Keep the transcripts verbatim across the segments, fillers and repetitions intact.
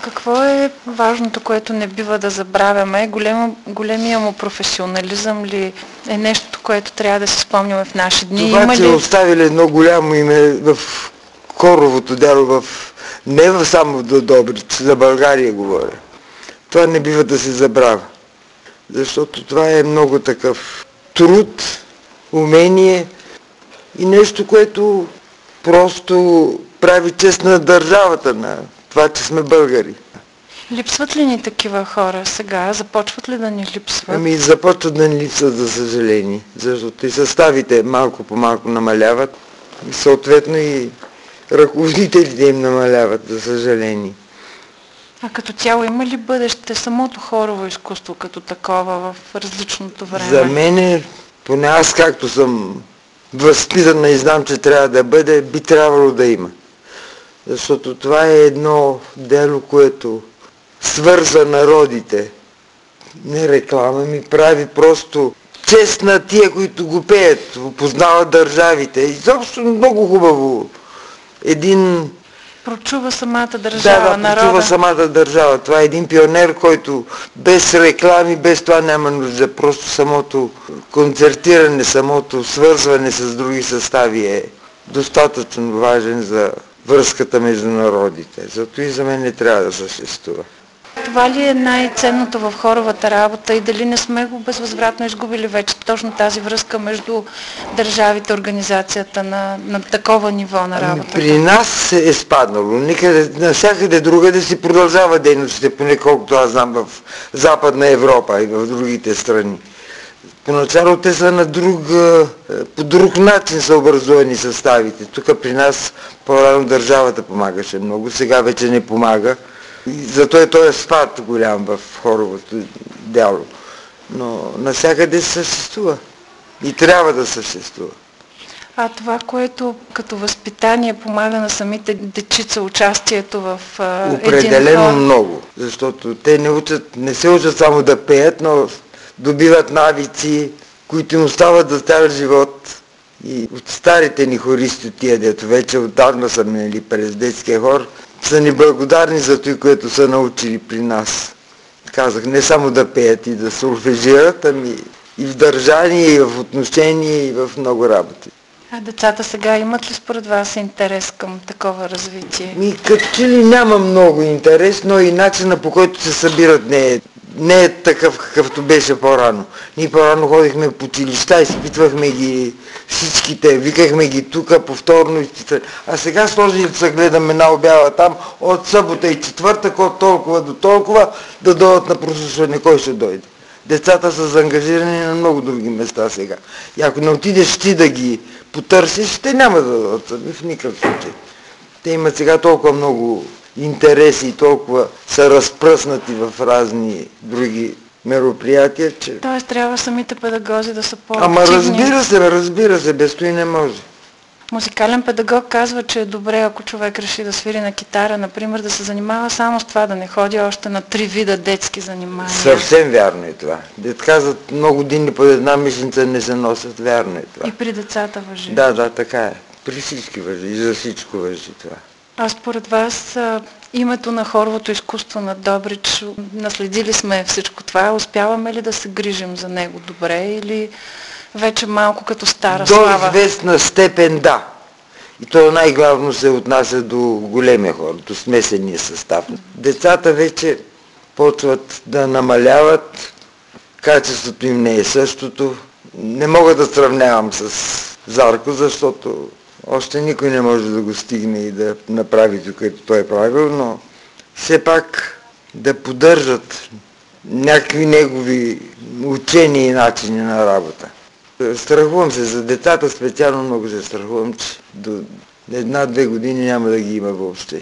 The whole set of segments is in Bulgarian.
Какво е важното, което не бива да забравяме? Голем, големия му професионализъм ли е нещо, което трябва да се спомняме в наши дни? Това, Има че ли... оставили едно голямо име в хоровото дело, в... не в само до Добрич, за България говоря. Това не бива да се забравя. Защото това е много такъв труд, умение и нещо, което просто прави чест на държавата, на това, че сме българи. Липсват ли ни такива хора сега? Започват ли да ни липсват? Ами започват да ни липсват, за съжаление, защото и съставите малко по малко намаляват и съответно и ръководителите им намаляват, за съжаление. А като цяло има ли бъдеще самото хорово изкуство като такова в различното време? За мен, поне аз както съм възпитана и знам, че трябва да бъде, би трябвало да има. Защото това е едно дело, което свързва народите. Не реклама, ми прави просто чест на тия, които го пеят, опознават държавите. Изобщо много хубаво. Един... Прочува самата държава, да, да, народа. прочува самата държава. Това е един пионер, който без реклами, без това няма нужда. Просто самото концертиране, самото свързване с други състави е достатъчно важен за връзката между народите. Зато и за мен не трябва да съществува. Това ли е най-ценното в хоровата работа и дали не сме го безвъзвратно изгубили вече точно тази връзка между държавите, организацията на, на такова ниво на работата? При нас е спаднало. Никъде, навсякъде другаде си продължава дейностите, поне колкото аз знам в Западна Европа и в другите страни. Поначало те са на друг, по друг начин са образувани съставите. Тук при нас по-рано държавата помагаше много, сега вече не помага. Зато е този спад голям в хоровото дело. Но навсякъде съществува и трябва да съществува. А това, което като възпитание помага на самите дечица, участието в а, определено един хор? Много, защото те не, учат, не се учат само да пеят, но добиват навици, които им остават за цял живот. И от старите ни хористи, тия дето вече отдавна са минали през детския хор, са ни благодарни за това, което са научили при нас. Казах, не само да пеят и да солфежират, ами и в държание, и в отношение, и в много работи. А децата сега имат ли според вас интерес към такова развитие? Ми, като че ли няма много интерес, но и начина, по който се събират не е, не е такъв, какъвто беше по-рано. Ние по-рано ходихме по училища, изпитвахме ги всичките, викахме ги тука повторно изпитване. А сега сложили гледаме една обява там от събота и четвъртък, от толкова до толкова, да дойдат на прослушване, кой ще дойде. Децата са заангажирани на много други места сега. И ако не отидеш ти да ги потърсиш, те няма да дойдат сами в никакъв случай. Те имат сега толкова много интереси и толкова са разпръснати в разни други мероприятия, че... Тоест трябва самите педагози да са по-активни. Ама разбира се, разбира се, без това и не може. Музикален педагог казва, че е добре, ако човек реши да свири на китара, например, да се занимава само с това, да не ходи още на три вида детски занимания. Съвсем вярно е това. Дет казват, много години под една мишница не се носят, вярно е това. И при децата важи. Да, да, така е. При всички важи, и за всичко важи това. А според вас името на хоровото изкуство на Добрич, наследили сме всичко това, успяваме ли да се грижим за него добре или вече малко като стара до слава? До известна степен да. И то най-главно се отнася до големия хор, до смесения състав. Децата вече почват да намаляват, качеството им не е същото. Не мога да сравнявам с Зарко, защото още никой не може да го стигне и да направи това, което той е правил, но все пак да поддържат някакви негови учения и начини на работа. Страхувам се за децата, специално много се страхувам, че до една-две години няма да ги има въобще.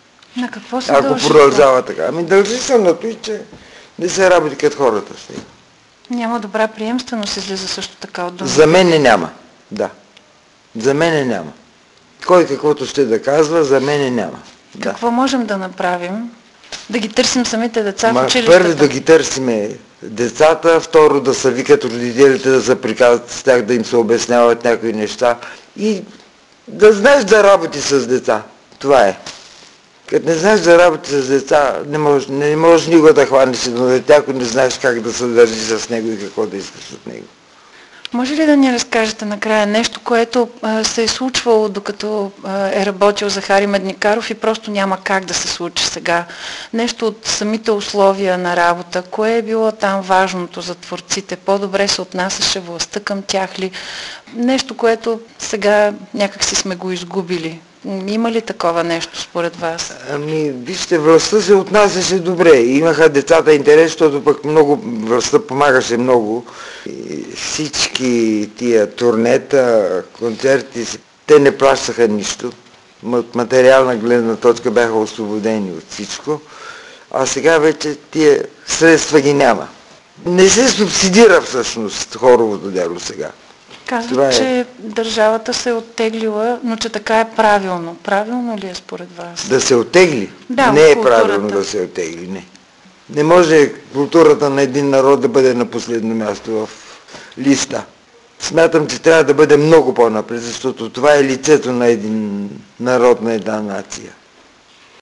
На какво се Ако дължи? продължава така. Ами дължи се на това, че не се работи като хората сега. Няма добра приемственост, излиза също така от дома. За мен не няма, да. За мене няма. Кой каквото ще да казва, за мене няма. Какво да. можем да направим? Да ги търсим самите деца Ма, в училищата? Първо да ги търсиме децата, второ да се викат родителите, да се приказват с тях, да им се обясняват някои неща и да знаеш да работи с деца. Това е. Като не знаеш за работа с деца, не можеш, не можеш никога да хванеш едно дете, ако не знаеш как да се държи с него и какво да искаш от него. Може ли да ни разкажете накрая нещо, което а, се е случвало докато а, е работил Захари Медникаров и просто няма как да се случи сега? Нещо от самите условия на работа, кое е било там важното за творците? По-добре се отнасяше властта към тях ли? Нещо, което сега някак си сме го изгубили. Има ли такова нещо според вас? Ами, вижте, властта се отнасяше добре. Имаха децата интерес, защото пък много, властта помагаше много. И всички тия турнета, концерти, те не плащаха нищо. От материална гледна точка бяха освободени от всичко. А сега вече тия средства ги няма. Не се субсидира всъщност хоровото дело сега. Казват, е... че държавата се е оттеглила, но че така е правилно. Правилно ли е според вас? Да се оттегли? Да, не е правилно да се оттегли, не. Не може културата на един народ да бъде на последно място в листа. Смятам, че трябва да бъде много по-напред, защото това е лицето на един народ, на една нация.